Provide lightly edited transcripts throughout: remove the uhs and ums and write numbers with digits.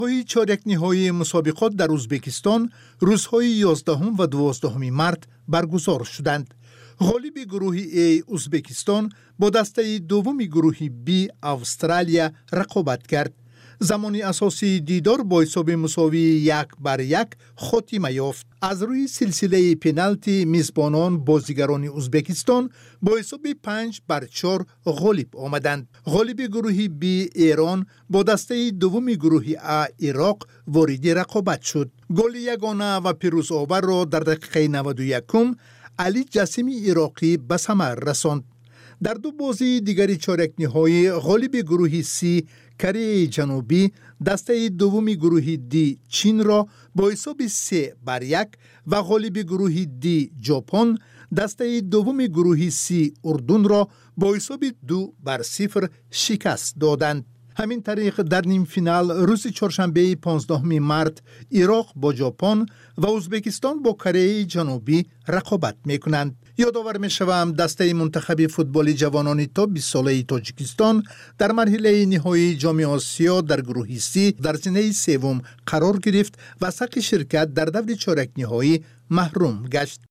پای چهارک نهایی مسابقات در ازبکستان روزهای 11 و 12 مارس برگزار شدند. غالب گروه A ازبکستان با دسته دوم گروه B استرالیا رقابت کرد. زمان اساسی دیدار با حساب مساوی 1-1 خاتمه یافت. از روی سلسله پنالتی میزبانان بازیگران ازبکستان با حساب 5-4 غالب آمدند. غالب گروه B ایران با دسته دوم گروه A عراق وارد رقابت شد. گل یگانه و پیروز آور را در دقیقه 91 علی جسیمی عراقی به ثمر رساند. در دو بازی دیگری چهارک نهایی غالب گروه C کره جنوبی دسته دوم گروه D چین را با حساب 3-1 و غالب گروه D ژاپن دسته دوم گروه C اردن را با حساب 2-0 شکست دادند. همین طریق در نیم فینال روز چهارشنبه 15 مارس عراق با ژاپن و ازبکستان با کره جنوبی رقابت میکنند. یادآور میشوم دسته منتخب فوتبال جوانان تا 20 ساله تاجیکستان در مرحله نهایی جام آسیا در گروه C در زمینه سوم قرار گرفت و از حق شرکت در دور چهارک نهایی محروم گشت.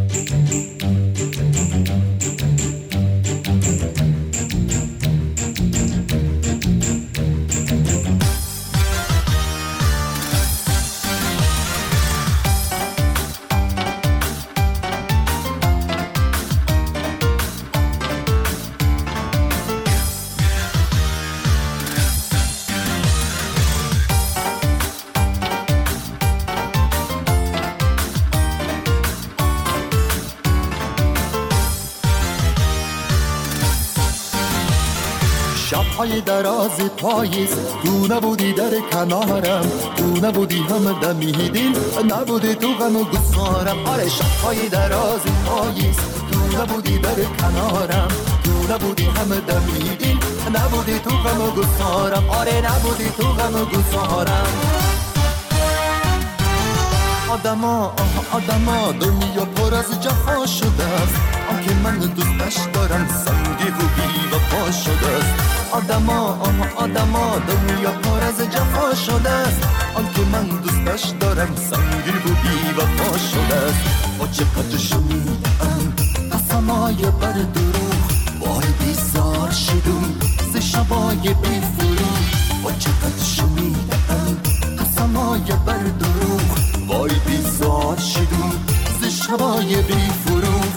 شب‌های دراز پاییز تو نبودی در کنارم، تو نبودی هم دمیدین، نبودی تو غم و گسارم. آره شب‌های دراز پاییز تو نبودی در کنارم، تو نبودی هم دمیدین، نبودی تو غم و گسارم. آره نبودی تو غم و گسارم. آدما دنیا پر از جفا شده است، آن که من دوستش دارم سنگی و بی وفا شده است. آدما دنیا پر از جفا شده است، آن که من دوستش دارم سنگی و بی وفا شده است. با چقدر شنیدم قسمای بر دروغ، وای بیزار شدم ز شبای بی فروغ. با چقدر شنیدم قسمای بر دروغ، وای بیزار شدم ز شبای بی فروغ.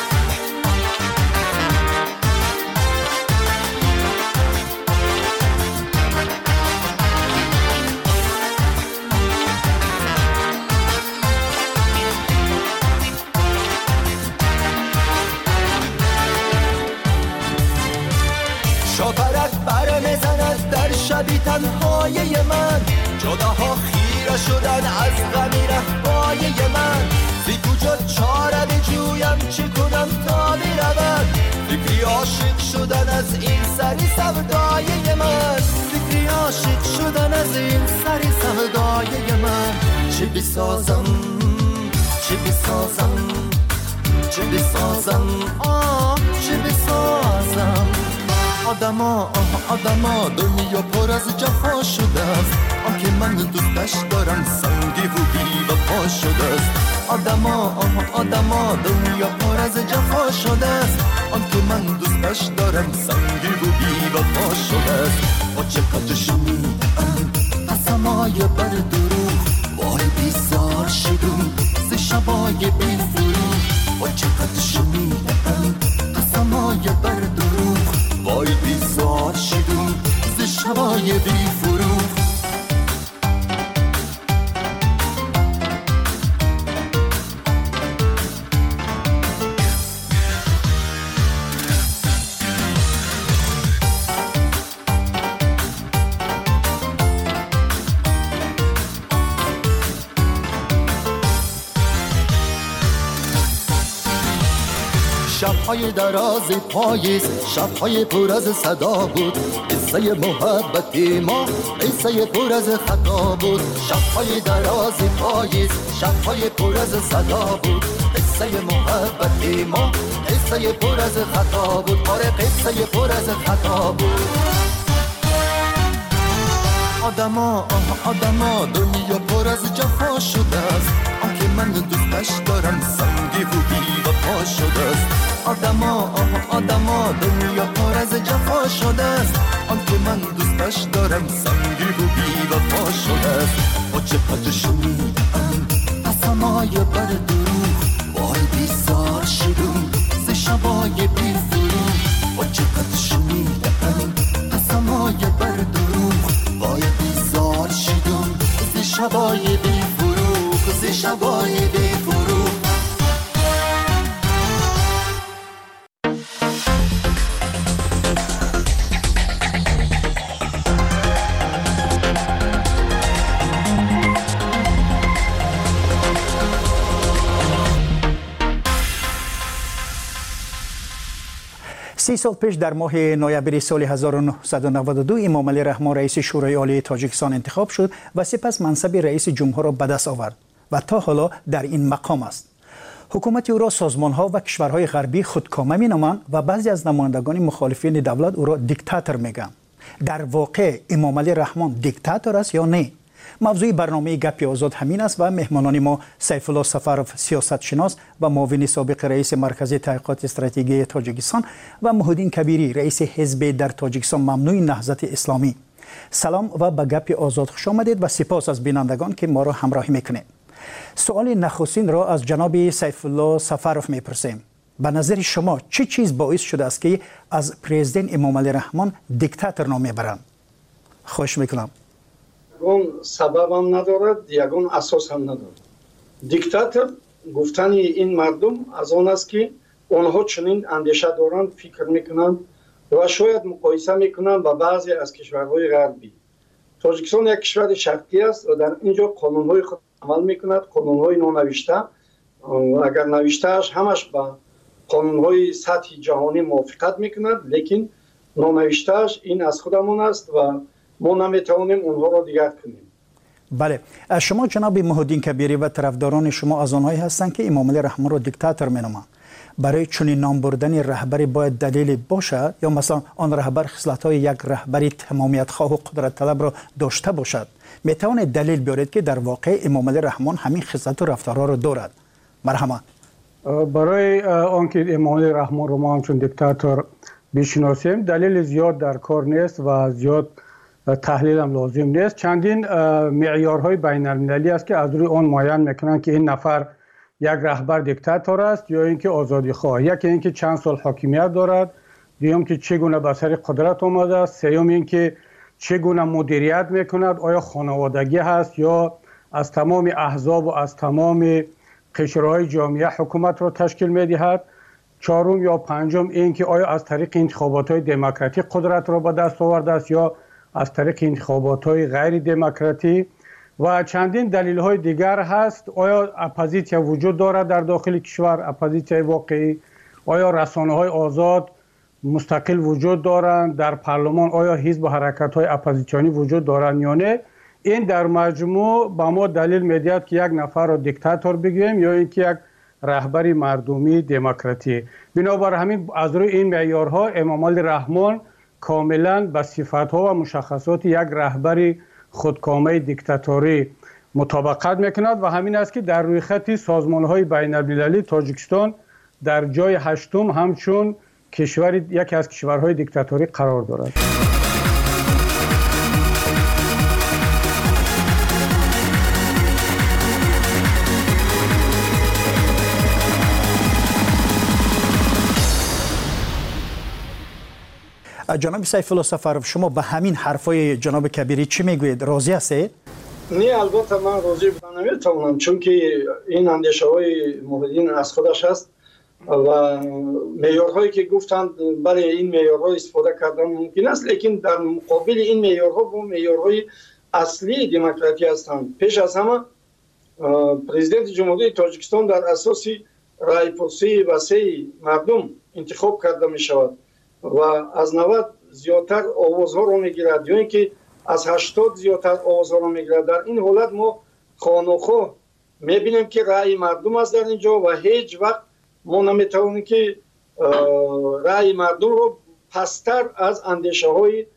شاپرک بر میزند در شبی تنهای من، جداها خیره شدن از غمی رهبای من. زی کجا چاره بجویم چه کنم تا برود، فکری عاشق شدن از این سری سودای من. فکری عاشق شدن از این سری سودای من. چه بسازم چه بسازم چه بسازم چه بسازم. آدما دنیا پر از جفا شده است، آن که من دوستش دارم سنگی و بی وفا شده است. آدما دنیا پر از جفا شده است، آن که من دوستش دارم سنگی و بی وفا شده است. با چقدر شنیدم قسمای بر دروغ، وای بیزار شدم ز شبای بی فروغ. با چقدر شنیدم قسمای بر دروغ، وای بیزار شدم ز شبای بی فروغ. شب‌های دراز پاییز، شب‌های پر از صدا بود، قصه محبت ما قصه پر از خطا بود. شب‌های دراز پاییز، شب‌های پر از صدا بود، قصه محبت ما قصه پر از خطا بود. آره قصه پر از خطا بود. آدما آدما دنیا پر از جفا شده است، آنکه من دوستش دارم سنگی و بی وفا شده است. آدما آدما دنیا پر از جفا شده است، آنکه من دوستش دارم سنگی و بی وفا شده است. با چقدر شنیدم قسمای بر دروغ، وای بیزار شدم ز شبای بی فروغ. با چقدر شنیدم قسمای بر دروغ، وای بیزار شدم ز شبای بی فروغ، ز شبای بی فروغ. 30 سال پیش در ماه نوامبر سال 1992 امام علی رحمان رئیس شورای عالی تاجیکستان انتخاب شد و سپس منصب رئیس جمهور را به دست آورد و تا حالا در این مقام است. حکومت او را سازمان‌ها و کشورهای غربی خودکامه می‌نامند و بعضی از نمایندگان مخالفین دولت او را دیکتاتور می‌گویند. در واقع امام علی رحمان دیکتاتور است یا نه؟ موضوع برنامه گپ آزاد همین است و مهمانان ما سیف الله سفروف سیاست شناس و معاون سابق رئیس مرکز تحقیقات استراتژی تاجیکستان و محمودین کبیری رئیس حزب در تاجیکستان ممنوع نهضت اسلامی. سلام و به گپ آزاد خوش آمدید و سپاس از بینندگان که ما را همراهی میکنید. سوال نخستین را از جناب سیف الله سفروف میپرسیم. به نظر شما چه چیز باعث شده است که از پرزیدنت امام علی رحمان دیکتاتور نام میبرند؟ خوش میکنم. یگان سبب هم ندارد، یگان اساس هم ندارد. دیکتاتور گفتن این مردم از آن است که آنها چنین اندیشه دارند، فکر میکنند و شاید مقایسه میکنند با بعضی از کشورهای غربی. تاجیکستان یک کشور شرقی است و در اینجا قانونهای خود عمل میکند، قانونهای نونوشته. اگر نوشتهش همش با قانونهای سطح جهانی موافقت میکند، لیکن نونوشتهش این از خودمان است و ما نمیتوانیم اونها را دیگر کنیم. بله، شما جناب محمودین کبیری و طرفداران شما از آنهایی هستند که امام علی رحمان را دیکتاتور مینامند. برای چنین نام بردن رهبری باید دلیلی باشد یا مثلا آن رهبر خصلت‌های یک رهبری تمامیت خواه و قدرت طلب را داشته باشد؟ میتوانید دلیل بیارید که در واقع امام علی رحمان همین خصلت و رفتارها را دارد؟ مرحبا. برای آنکه امام علی رحمان را ما همچون دیکتاتور بشناسیم دلیل زیاد در کار نیست و زیاد تحلیل هم لازم نیست. چندین معیارهای بین المللی است که از روی آن معین میکنند که این نفر یک رهبر دیکتاتور است یا اینکه آزادی خواه. یکی اینکه چند سال حاکمیت دارد، دوم که چگونه به سر قدرت آمده است، سوم اینکه چگونه مدیریت میکند، آیا خانوادگی هست یا از تمام احزاب و از تمام قشرهای جامعه حکومت را تشکیل میدهد، چهارم یا پنجم اینکه آیا از طریق انتخابات‌های دموکراتیک قدرت را به دست آورده است یا از طریق انتخابات‌های غیر دموکراتی و چندین دلیل‌های دیگر هست. آیا اپوزیسیون وجود دارد در داخل کشور، اپوزیسیون واقعی؟ آیا رسانه‌های آزاد مستقل وجود دارند در پارلمان؟ آیا حزب و حرکت‌های اپوزیسیونی وجود دارند یا نه؟ این در مجموع به ما دلیل می‌دهد که یک نفر را دیکتاتور بگوییم یا اینکه یک رهبری مردمی دموکراتی. بنابر همین از روی این معیارها امام علی رحمان کاملا به صفات‌ها و مشخصات یک رهبری خودکامه دیکتاتوری مطابقت میکند و همین است که در روی خط سازمان‌های بین‌المللی تاجیکستان در جای 8م همچون یکی از کشورهای دیکتاتوری قرار دارد. جناب سیف الله سفروف، شما به همین حرفای جناب کبیری چی میگویید؟ راضی هستید؟ نه، البته من راضی بودن نمیتونم، چون که این اندیشه های محمودین از خودش هست و معیارهایی که گفتند برای این معیارها استفاده کردن ممکن است، لیکن در مقابل این معیارها با معیارهای اصلی دموکراسی هستند. پیش از همه پرزیدنت جمهوری تاجیکستان در اساس رای‌پرسی وسیع مردم انتخاب کرده می شود و از 90 زیادتر آوازها را میگیرد یا اینکه از 80 زیادتر آوازها را میگیرد. در این حالت ما خانوخواه میبینیم که رأی مردم است در اینجا و هیچ وقت ما نمیتوانیم که رأی مردم رو پستر از اندیشه های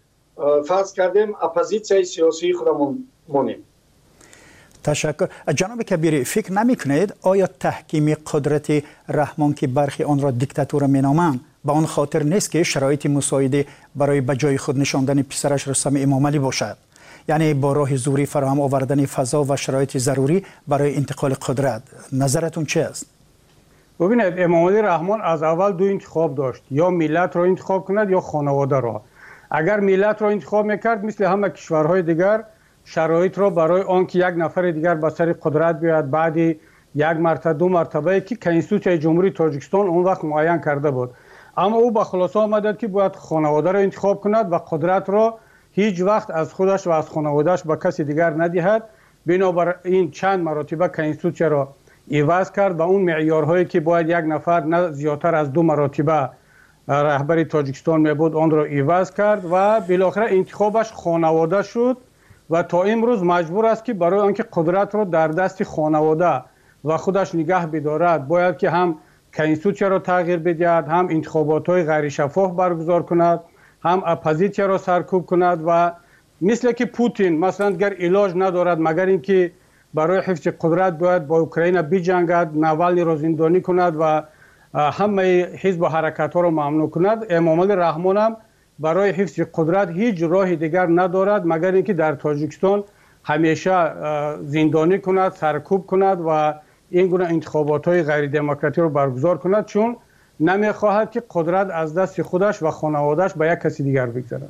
فرض کردیم اپوزیسیون سیاسی خودمون مونیم. تشکر. جناب کبیری، فکر نمی کنید آیا تحکیم قدرت رحمان که برخی آن را دیکتاتور می نامند به آن خاطر نیست که شرایط مساعده برای به جای خود نشاندن پسرش رستم امامعلی باشد؟ یعنی با راه زوری فراهم آوردن فضا و شرایط ضروری برای انتقال قدرت. نظرتون چه است؟ ببینید، امامعلی رحمان از اول دو انتخاب داشت، یا ملت را انتخاب کند یا خانواده را. اگر ملت را انتخاب میکرد مثل همه کشورهای دیگر شرایط را برای آنکه یک نفر دیگر به سر قدرت بیاید بعد یک مرتبه دو مرتبه که کنستیتوسیون جمهوری تاجیکستان اون وقت معین کرده بود، اما او به خلاصه آمد که باید خانواده را انتخاب کند و قدرت را هیچ وقت از خودش و از خانوادهش به کسی دیگر ندهد. بنابر این چند مرتبه کنستیتوسیون را عوض کرد و اون معیارهایی که باید یک نفر نه زیادتر از 2 مرتبه رهبر تاجیکستان می بود آن را عوض کرد و بالاخره انتخابش خانواده شد و تا امروز مجبور است که برای آنکه قدرت را در دست خانواده و خودش نگه بدارد باید که هم کنستیتوسیون را تغییر بدهد، هم انتخابات‌های غیر شفاف برگزار کند، هم اپوزیسیون را سرکوب کند و مثل که پوتین مثلا گر علاج ندارد مگر اینکه برای حفظ قدرت باید با اوکراین بجنگد، ناوالنی را زندانی کند و همه حزب و حرکت‌ها را ممنوع کند. امامعلی رحمان هم برای حفظ قدرت هیچ راه دیگر ندارد مگر اینکه در تاجیکستان همیشه زندانی کند، سرکوب کند و این گونه انتخابات‌های غیر دموکراتیک را برگزار کند، چون نمی‌خواهد که قدرت از دست خودش و خانواده‌اش به یک کسی دیگر بگذرد.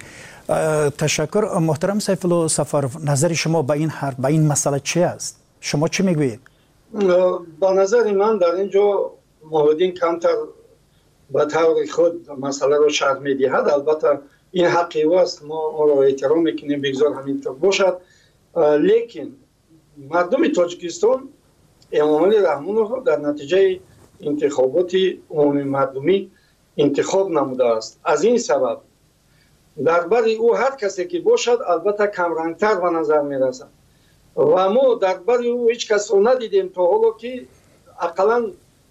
تشکر. محترم سیفالله سفرов، نظر شما به این حرف، به این مسئله چی است؟ شما چی میگویید؟ با نظر من در اینجا موحدین کمتر به طور خود مسئله رو شرح میدهد. البته این حقی است، ما آن را احترام میکنیم، بگذار همینطور باشد. لیکن مردم تاجیکستان امامعلی رحمان رو در نتیجه انتخابات عمومی مردمی انتخاب نموده است. از این سبب درباره او هر کسی که باشد البته کمرنگتر به نظر میرسد و ما درباره او هیچ کس رو ندیدیم تا حالا که اقلا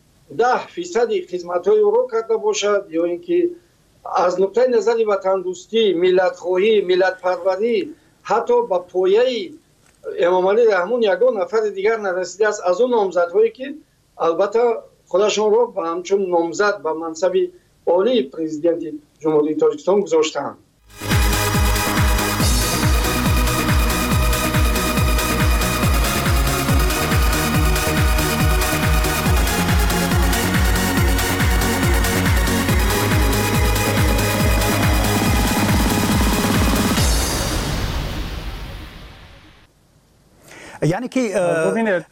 10% خدمت‌های او را کرده باشد یا اینکه از نقطه نظر وطن دوستی، ملت خواهی، ملت پروری حتی به پایه امامعلی رحمان یگان نفر دیگر نرسیده است از اون نامزدهایی که البته خودشون را به همچون نامزد به منصب عالی پرزیدنت جمهوری تاجیکستان گذاشتند. یعنی که ببینید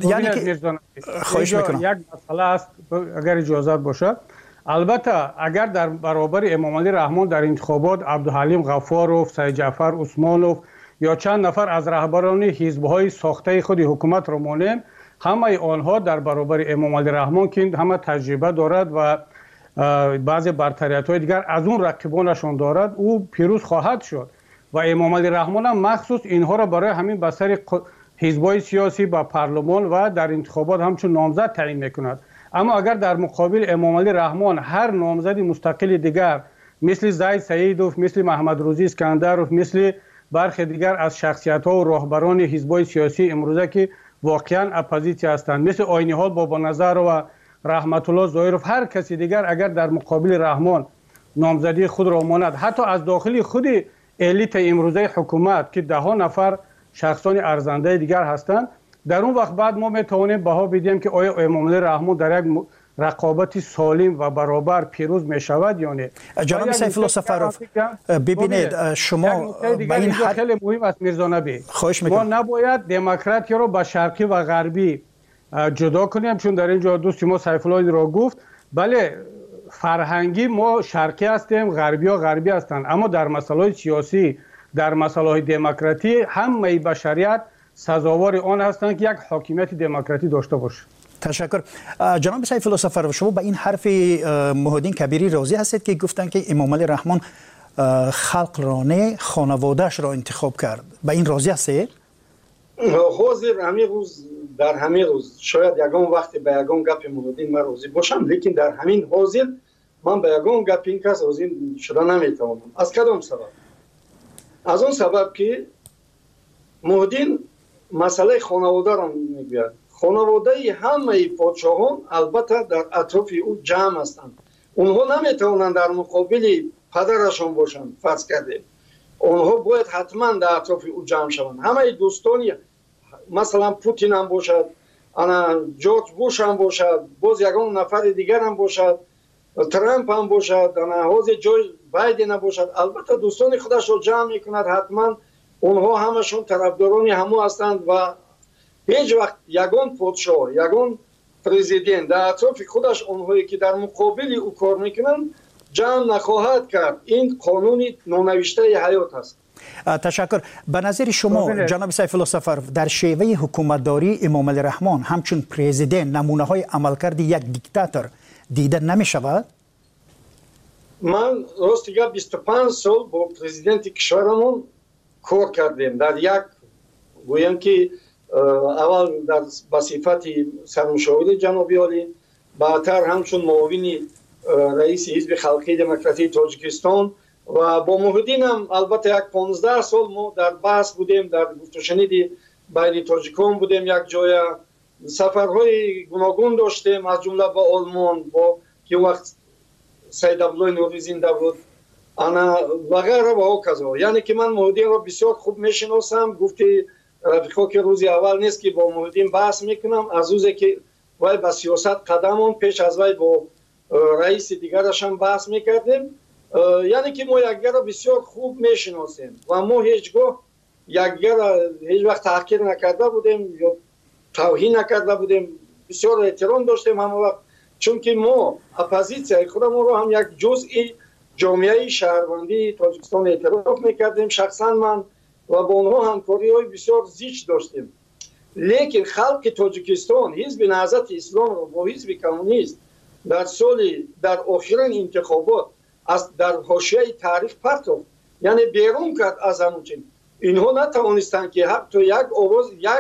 خواهش میکنم یک مسئله است اگر اجازه باشد. البته اگر در برابر امامعلی رحمان در انتخابات عبدالحلیم غفاروف، سید جعفر عثمانوف یا چند نفر از رهبران حزب‌های ساخته خود حکومت را مانیم، همه آنها در برابر امامعلی رحمان که همه تجربه دارد و بعضی برتریت‌های دیگر از اون رقیبانشان دارد، او پیروز خواهد شد و امامعلی رحمان هم مخصوص اینها را برای همین بسر حزب‌های سیاسی با پارلمان و در انتخابات همچون نامزد تعیین می‌کند. اما اگر در مقابل امامعلی رحمان هر نامزد مستقل دیگر مثل زید سیدوف، مثل محمد روزی اسکندروف، مثل برخی دیگر از شخصیت‌ها و راهبران حزب‌های سیاسی امروزه که واقعاً اپوزیسیون هستند، مثل عینی حال بابا نظر و رحمت الله ظاهرов، هر کسی دیگر اگر در مقابل رحمان نامزدی خود را ماند، حتی از داخل خود الیت امروزه حکومت که 10 نفر شخصان ارزنده دیگر هستند، در اون وقت بعد ما میتوانیم بها بدیم که آیا امامعلی رحمان در یک رقابت سالم و برابر پیروز میشود یا نه. جناب سیفالله سفرov، ببینید شما به این خیلی مهم است میرزا نبی، ما نباید دموکراتی رو با شرقی و غربی جدا کنیم، چون در اینجا دوست ما سیفالله را گفت بله فرهنگی ما شرقی هستیم، غربی ها غربی هستند، اما در مسائل سیاسی، در مسائل دموکراتی همه بشریت سزاوار آن هستند که یک حاکمیت دموکراتی داشته باشه. تشکر. جناب سیفالله سفرov، شما به این حرف موحدین کبیری راضی هستید که گفتن که امامعلی رحمان خلق را نه خانواده‌اش را انتخاب کرد؟ به این راضی هستید؟ حاضر همین روز در همین روز شاید یگان وقتی به یگان گپ موحدین من راضی باشم، لیکن در همین حاضر من به یگان گپ این کس راضی شدن نمیتوانم. از کدام سبب؟ از اون سبب که مهدین مسئله خانواده را میگوید. خانواده همه پادشاهان البته در اطراف او جمع هستند. اونها نمیتوانند در مقابل پدرشان باشند. فرض کردیم اونها باید حتما در اطراف او جمع شوند. همه دوستانی مثلا پوتین هم باشد، انا جورج بوش هم باشد، باز یگان نفر دیگر هم باشد، ترامپ هم باشد، انا حوز جو بایدن هم باشد، البته دوستان خودش رو جمع میکند. حتما اونها همشون طرفداران همو هستند و هیچ وقت یگان پادشاه، یگان پرزیدنت در اطراف خودش اونهایی که در مقابل او کار میکنند جمع نخواهد کرد. این قانون نونوشته حیات است. تشکر. به نظر شما جناب سیف الله سفرов در شیوه حکومتداری امام علی رحمان همچون پرزیدنت نمونه های عملکرد یک دیکتاتور دیده نمی شود؟ من راست گپ 25 سال با پرزیدنت کشورمون کار کردیم. در یک گویم که اول در بصفت سرمشاور جنابی عالی، بعدتر همچون معاون رئیس حزب خلقی دموکراتی تاجیکستان و با مهدین هم البته یک 15 سال ما در بحث بودیم، در گفت و شنید بین تاجیکان بودیم. یک جای سفرهای گوناگون داشتیم، از جمله با آلمان، با که وقت سید عبدالله نوری زنده بود، انا وغیره و هکذا. یعنی که من مهدین را بسیار خوب میشناسم. گفتی رفیقا که روزی اول نیست که با مهدین بحث میکنم، از روزی که وای با سیاست قدمون پیش از وای با رئیس دیگرش هم بحث میکردیم. یعنی که ما یکدیگر را بسیار خوب میشناسیم و ما هیچگاه یکدیگر را هیچ وقت تحقیر نکرده بودیم یا توهین نکرده بودیم. بسیار احترام داشتیم همه وقت، چون که ما اپوزیسیای خودمون رو هم یک جزئی جامعه شهروندی تاجیکستان اعتراف میکردیم. شخصا من و با اونها همکاری های بسیار زیچ داشتیم. لیکن خلق تاجیکستان حزب نهضت اسلام رو با حزب کمونیست در آخرین انتخابات در حاشیه تاریخ پرتافت، یعنی بیرون کرد از همون. اینها نتوانستند که حتی یک آواز یک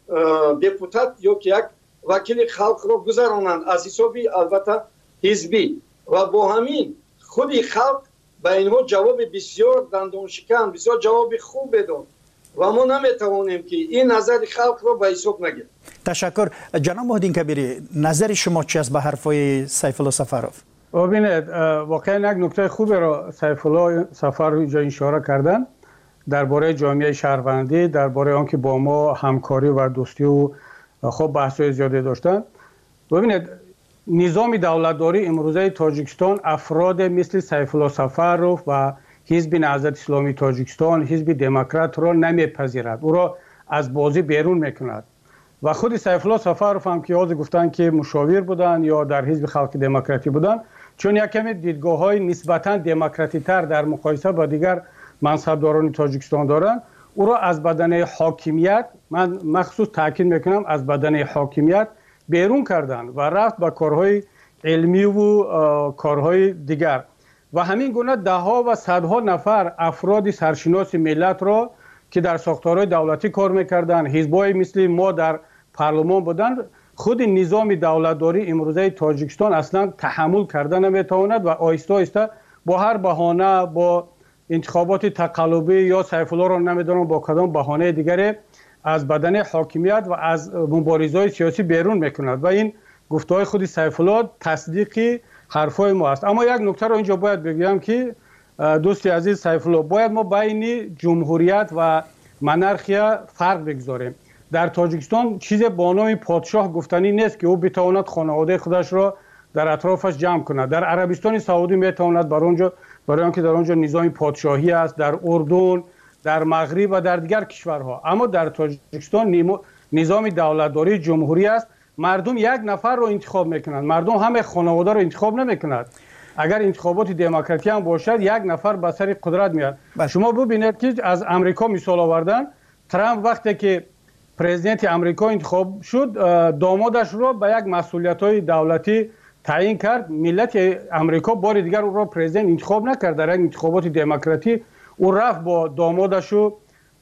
دپوتات یا که یک وکیل خلق را گذرانند از حسابی البته حزبی، و با همین خودی خلق به اینها جواب بسیار دندان شکن، بسیار جواب خوب بداد و ما نمیتوانیم که این نظر خلق را به حساب نگیریم. تشکر. جناب مهدین کبیری، نظر شما چی است به حرفای سیف الله سفرov؟ ببینید واقعا یک نکته خوبی را سیف الله سفرov اینجا اشاره کردن درباره جامعه شهروندی، درباره آنکه با ما همکاری و دوستی و خب بحث‌های زیادی داشتن. ببینید نظام دولتداری امروزه تاجیکستان افراد مثل سیف الله سفرov و حزب نهضت اسلامی تاجیکستان، حزب دموکرات را نمیپذیرد، او را از بازی بیرون میکند. و خود سیف الله سفرov هم که یاد گفتن که مشاور بودن یا در حزب خلق دموکراتی بودن، چون یک کمی دیدگاه‌های نسبتاً دموکراتی تر در مقایسه با دیگر منصبداران تاجیکستان دارند، او را از بدنه حاکمیت، من مخصوص تاکید میکنم از بدنه حاکمیت بیرون کردن و رفت به کارهای علمی و کارهای دیگر. و همین گونه ده ها و صدها نفر افراد سرشناس ملت را که در ساختارهای دولتی کار میکردن، حزبای مثل ما در پارلمان بودند، خود نظام دولتداری امروزه تاجیکستان اصلا تحمل کردن نمیتواند و آهسته آهسته با هر بهانه، با انتخابات تقلبی یا سیف الله را نمیدونم با کدام بهانه دیگری از بدن حاکمیت و از مبارزه‌های سیاسی بیرون میکند و این گفته‌های خود سیف الله تصدیق حرفای ما است. اما یک نکته را اینجا باید بگویم که دوستی عزیز سیف الله، باید ما بین جمهوریت و منارخیا فرق بگذاریم. در تاجیکستان چیز با نام پادشاه گفتنی نیست که او بتواند خانواده خودش را در اطرافش جمع کند. در عربستان سعودی میتواند برای آنکه در آنجا نظام پادشاهی است، در اردن، در مغرب و در دیگر کشورها. اما در تاجیکستان نظام دولتداری جمهوری است. مردم یک نفر رو انتخاب میکنند، مردم همه خانواده رو انتخاب نمیکنند. اگر انتخابات دموکراتی هم باشد یک نفر به سر قدرت میاد. شما ببینید که از امریکا مثال آوردن، ترامپ وقتی که پرزیدنت امریکا انتخاب شد، دامادش رو به یک مسئولیت‌های دولتی تعیین کرد. ملت امریکا بار دیگر او را پرزیدنت انتخاب نکرد. در یک انتخابات دموکراتی او رفت با دامادش و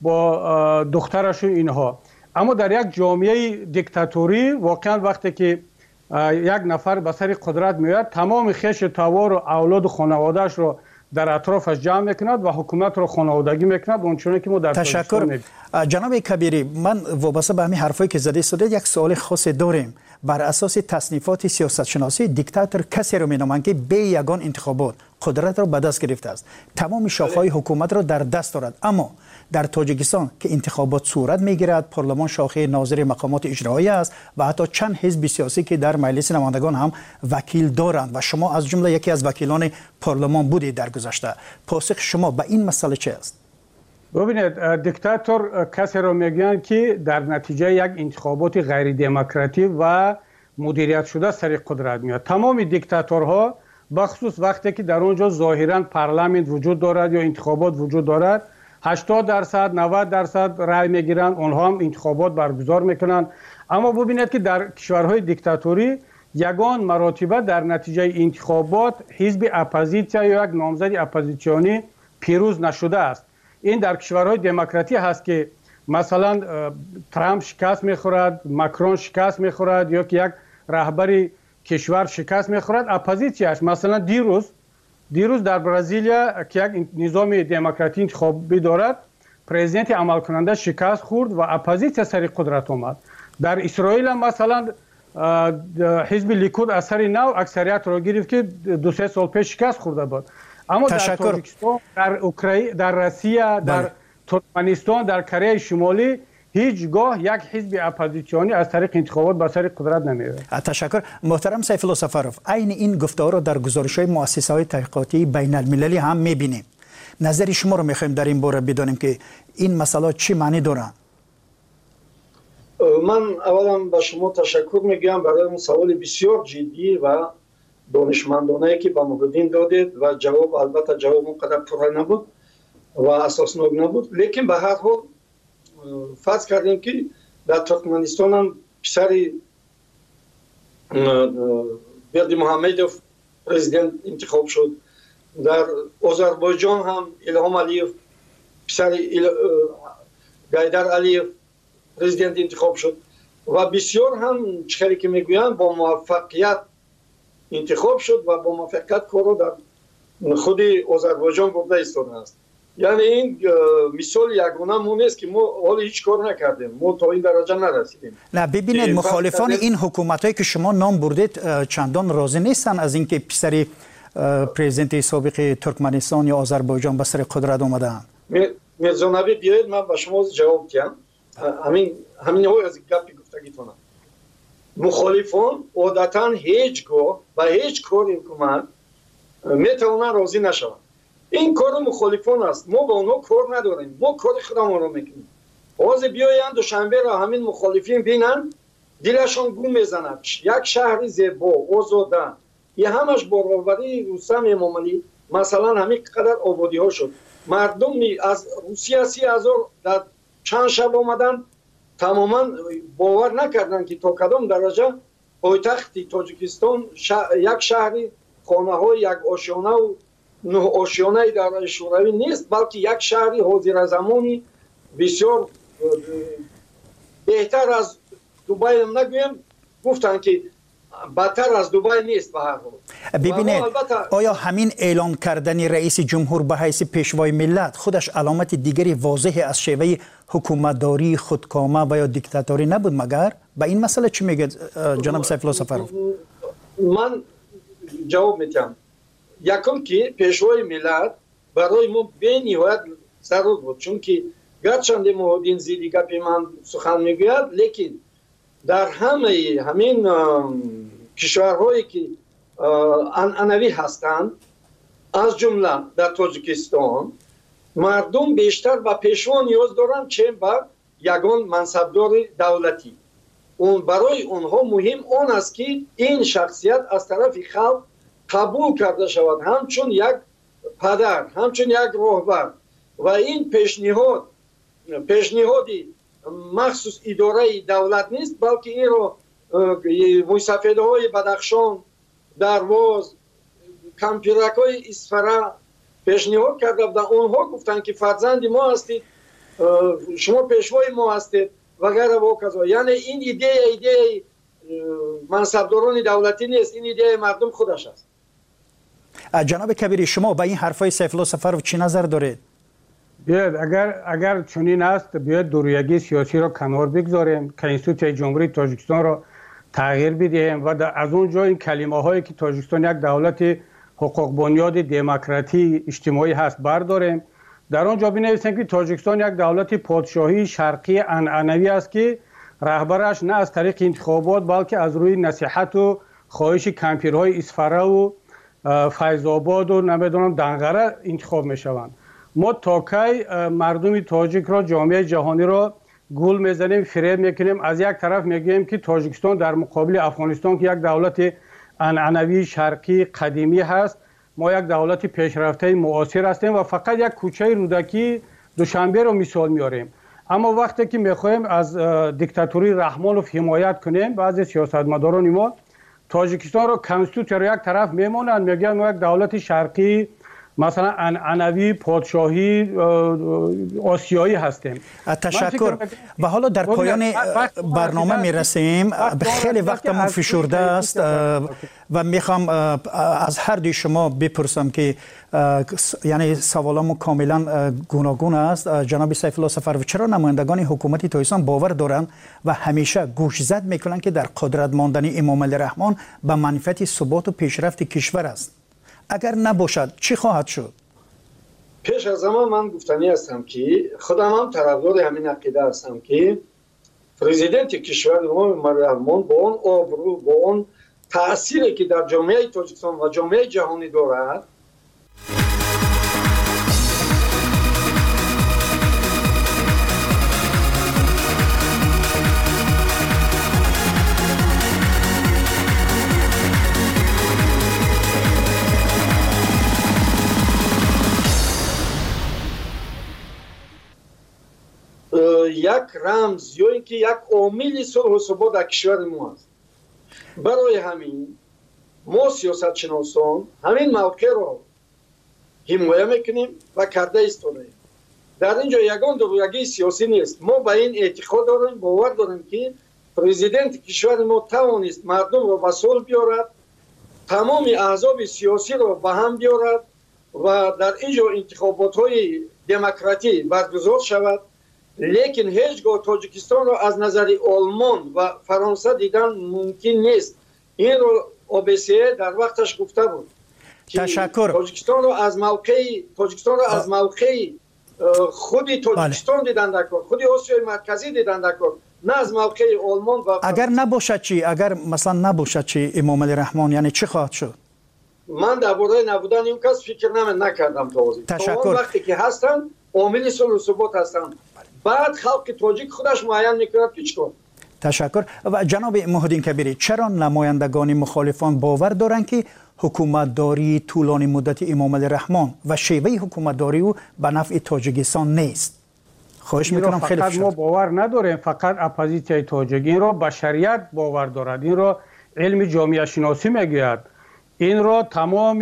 با دخترش و اینها. اما در یک جامعه دیکتاتوری واقعا وقتی که یک نفر به سر قدرت میاد، تمام خویش توار و اولاد و خانواده‌اش رو در اطرافش جمع میکند و حکومت رو خانوادگی میکند اونچنانی که ما در تشکر جناب کبیری. من وابسته به همین حرفایی که زده شده یک سوال خاص داریم. بر اساس تصنیفات سیاست شناسی دیکتاتور کسی رو مینامند که به یگان انتخابات قدرت را به دست گرفته است، تمام شاخه‌های حکومت را در دست دارد. اما در تاجیکستان که انتخابات صورت میگیرد، پارلمان شاخه ناظر مقامات اجرایی است و حتی چند حزب سیاسی که در مجلس نمایندگان هم وکیل دارند و شما از جمله یکی از وکیلان پارلمان بودید در گذشته. پاسخ شما به این مسئله چه است؟ ببینید، دیکتاتور کسی رو میگن که در نتیجه یک انتخابات غیر دموکراتیک و مدیریت شده سر قدرت میاد. تمام دیکتاتورها بخصوص وقتی که در اونجا ظاهرا پارلمان وجود دارد یا انتخابات وجود دارد 80% 90% رای میگیرن، اونها هم انتخابات برگزار میکنن. اما ببینید که در کشورهای دیکتاتوری یگان مراتبه در نتیجه انتخابات حزب اپوزیسیا یا یک نامزد اپوزیسیونی پیروز نشده است. این در کشورهای دموکراتی هست که مثلا ترامپ شکست میخورد، ماکرون شکست میخورد یا که یک رهبری کشور شکست میخورد، اپوزیسیاش مثلا دیروز در برزیلیا که یک نظام دموکراتی انتخابی دارد، پرزیدنت عمل کننده شکست خورد و اپوزیسیا سر قدرت آمد. در اسرائیل مثلا حزب لیکود اثر نو اکثریت را گرفت که 2-3 سال پیش شکست خورده بود. اما در تاجیکستان، در اوکراین، در روسیه، در ترکمنستان، در کره شمالی هیچگاه یک حزب اپوزیسیونی از طریق انتخابات به سر قدرت نمیره. تشکر. محترم سیف الله سفروف، عین این گفتار را در گزارش‌های مؤسسه‌های تحقیقاتی بین المللی هم می‌بینیم. نظر شما رو می‌خوایم در این باره بدانیم که این مسئله چی معنی دارند. من اولا به شما تشکر میگم برای اون سوال بسیار جدی و دانشمندانه که به ما دادید و جواب البته جواب اونقدر پره نبود و اساسناک نبود، لیکن به هر حال فرض کردیم که در ترکمنستان هم پسر برد محمدوف پرزیدنت انتخاب شد، در آذربایجان هم الهام علیف پسر گایدر علیف پرزیدنت انتخاب شد و بسیار هم چخری که میگویم با موفقیت انتخاب شد و با موفقیت کارو در خود آذربایجان برده ایستاده است. یعنی این مثال یگانه مون است که ما حالا هیچ کار نکردیم، ما تا این درجه نرسیدیم. نه ببینید، مخالفان این حکومتایی که شما نام بردید چندان راضی نیستن از اینکه پسر پرزیدنت سابق ترکمنستان یا آذربایجان به سر قدرت اومدن. میرزا نبی بیاید من به شما جواب دهم. همین های از گپی گفتگیتونم. مخالفان عادتا هیچگاه و هیچ کار حکومت میتونن راضی نشوند. این کار مخالفان است، ما با اونها کار نداریم، ما کار خودمون رو میکنیم. باز بیایند دوشنبه را همین مخالفین بینن دلشان گم میزند. یک شهر زیبا آزاده، یه همش باروری رستم امام علی مثلا همین قدر آبادی ها شد، مردم از روسیه 30,000 در چند شب آمدن، تماما باور نکردن که تا کدام درجه پایتخت تاجیکستان یک شهری خانه های یک آشیانه و 9 آشیانه در شوروی نیست، بلکه یک شهری حاضر زمانی بسیار بهتر از دبی هم نگویم، گفتن که بدتر از دبی نیست. به هر حال ببینید، آیا همین اعلام کردن رئیس جمهور به حیث پیشوای ملت خودش علامت دیگری واضح از شیوه حکومتداری خودکامه و یا دیکتاتوری نبود؟ مگر به این مسئله چی میگه جناب سیف الله سفروف؟ من جواب میدم. یکم که پیشوای ملت برای ما به نهایت ضرور بود، چون که گرچند مهدین زیدی گپی من سخن میگوید، لیکن در همین کشورهایی که عنعنوی هستند از جمله در تاجیکستان مردم بیشتر به پیشوا نیاز دارند چه به یگان منصبدار دولتی. اون برای اونها مهم آن است که این شخصیت از طرف خلق قبول کرده شود همچون یک پدر، همچون یک راهبر و این پیشنهادی مخصوص اداره دولت نیست، بلکه این رو موسفیده های بدخشان، درواز، کمپیرک های اصفره پیشنهاد کرده بودن. اونها گفتن که فرزند ما هستید، شما پیشوای ما هستید و غیره و کذا. یعنی این ایده منصبداران دولتی نیست، این ایده مردم خودش است. جناب کبیری، شما به این حرفای سیف الله سفرов چی نظر دارید؟ بیاید اگر چنین است بیاید دورویگی سیاسی را کنار بگذاریم، کنستیتوسیون جمهوری تاجیکستان را تغییر بدهیم و از اونجا این کلمه هایی که تاجیکستان یک دولت حقوق بنیاد دموکراتی اجتماعی هست برداریم، در آنجا بنویسیم که تاجیکستان یک دولت پادشاهی شرقی عنعنوی است که رهبرش نه از طریق انتخابات بلکه از روی نصیحت و خواهش کمپیرهای اصفهان و فیض آباد و نمیدونم دنقره انتخاب میشوند. ما تا کی مردم تاجیک را، جامعه جهانی را گول میزنیم، فریب میکنیم؟ از یک طرف میگیم که تاجیکستان در مقابل افغانستان که یک دولت عنعنوی شرقی قدیمی هست، ما یک دولت پیشرفته معاصر هستیم و فقط یک کوچه رودکی دوشنبه رو مثال میاریم. اما وقتی که میخوایم از دیکتاتوری رحمانوف حمایت کنیم، بعضی سیاستمداران ما تاجیکستان رو کنستیتوسیون رو یک طرف میمونند، میگن ما یک دولت شرقی مثلا عنعنوی پادشاهی آسیایی هستیم. تشکر. و حالا در پایان برنامه میرسیم. خیلی وقتمون فشرده است و میخوام از هر دوی شما بپرسم که یعنی سوالامو کاملا گوناگون است. جناب سیف الله سفرov، چرا نمایندگان حکومت تاجیکستان باور دارند و همیشه گوش زد میکنند که در قدرت ماندن امام علی رحمان به منفعت ثبات و پیشرفت کشور است؟ اگر نباشد چی خواهد شد؟ پیش از همه من گفتنی هستم که خودم هم طرفدار همین عقیده هستم که پرزیدنت کشور امام علی رحمان با اون آبرو، با اون تأثیری که در جامعه تاجیکستان و جامعه جهانی دارد، یک رمز یا اینکه یک عامل صلح و ثبات در کشور ما است. برای همین ما سیاستشناسان همین موقع را حمایت میکنیم و کرده ایستادیم. در اینجا یگان دورویگی سیاسی نیست. ما به این اعتقاد داریم، باور داریم که پرزیدنت کشور ما توانست مردم را به صلح بیارد، تمام احزاب سیاسی را به هم بیارد و در اینجا انتخابات های دموکراتی برگزار شود. لیکن هیچگاه تاجیکستان را از نظر آلمان و فرانسه دیدن ممکن نیست. این رو OBSE در وقتش گفته بود. تشکر. تاجیکستان را از موقع خودی تاجیکستان دیدن در کار، خودی آسیای مرکزی دیدن در کار، نه از موقع آلمان و اگر نباشد چی؟ اگر مثلا نباشد چی امام علی رحمان، یعنی چی خواهد شد؟ من درباره نبودن این کس فکر نکردم تا حاضر. تشکر. وقتی که هستن عامل صلح و ثبات هستن، بعد خلق تاجیک خودش معین میکند که چطور. تشکر. و جناب محیدین کبیری، چرا نمایندگان مخالفان باور دارند که حکومتداری طولانی مدت امام علی رحمان و شیوه حکومتداری او به نفع تاجیکستان نیست؟ خواهش میکنم خیلی فقط ما باور نداریم، فقط اپوزیسیون تاجیک این را بشریت باور دارد، این را علم جامعه شناسی میگوید، این را تمام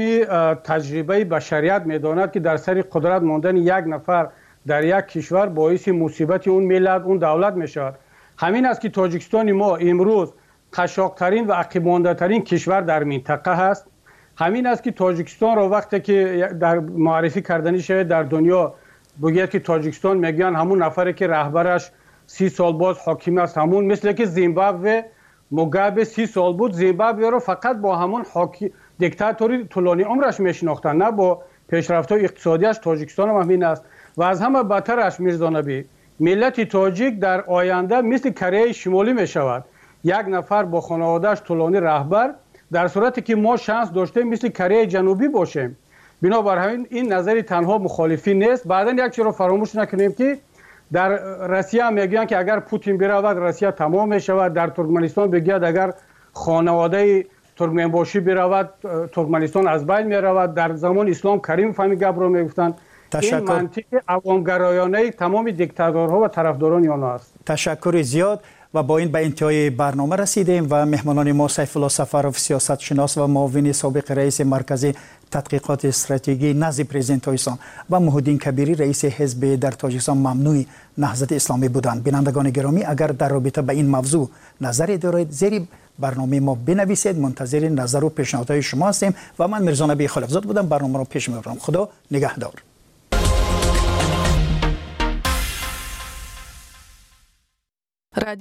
تجربه بشریت میداند که در سر قدرت ماندن یک نفر در یک کشور باعث مصیبت اون ملت، اون دولت میشود. همین است که تاجیکستان ما امروز قشاق‌ترین و عقب‌مانده‌ترین کشور در منطقه هست. همین است که تاجیکستان را وقتی که در معرفی کردنی شود در دنیا بگید که تاجیکستان میگن همون نفری که رهبرش 30 سال باز حاکم است، همون مثل که زیمبابوه موگابه 30 سال بود، زیمبابوه را فقط با همون دیکتاتوری طولانی عمرش میشناختن، نه با پیشرفت‌های اقتصادیش. تاجیکستان هم همین است و از همه بدترش میرزا نبی، ملت تاجیک در آینده مثل کره شمالی می شود، یک نفر با خانوادهش طولانی رهبر، در صورتی که ما شانس داشتیم مثل کره جنوبی باشیم. بنابراین این نظری تنها مخالفی نیست. بعدا یک چیز رو فراموش نکنیم که در روسیه هم میگن که اگر پوتین برود روسیه تمام می شود، در ترکمنستان بگید اگر خانواده ترکمنباشی برود ترکمنستان از بین می رود. در زمان اسلام کریم فهمی گپ رو میگفتن. این منطق عوامگرایانه تمام دیکتاتورها و طرفداران آنها است. تشکر زیاد. و با این به انتهای برنامه رسیدیم و مهمانان ما سیف الله سفرov سیاست شناس و معاون سابق رئیس مرکز تحقیقات استراتژی نزد پرزیدنت تاجیکستان و محیدین کبیری رئیس حزب در تاجیکستان ممنوع نهضت اسلامی بودند. بینندگان گرامی، اگر در رابطه به این موضوع نظری دارید زیر برنامه ما بنویسید. منتظر نظر و پیشنهادهای شما هستیم و من میرزا نبی خالقزاد بودم. برنامه رو پیش میبرم. خدا نگهدار.